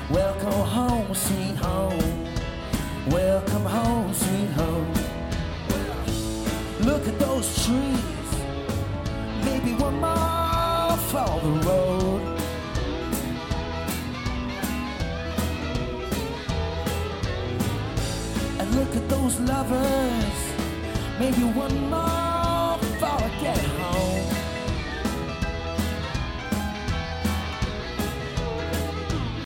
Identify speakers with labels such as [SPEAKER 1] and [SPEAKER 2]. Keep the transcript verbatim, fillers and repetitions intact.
[SPEAKER 1] Welcome home, sweet home. Welcome home, sweet home. Look at those trees. Maybe one more for the road. And look at those lovers. Maybe one more before I get home.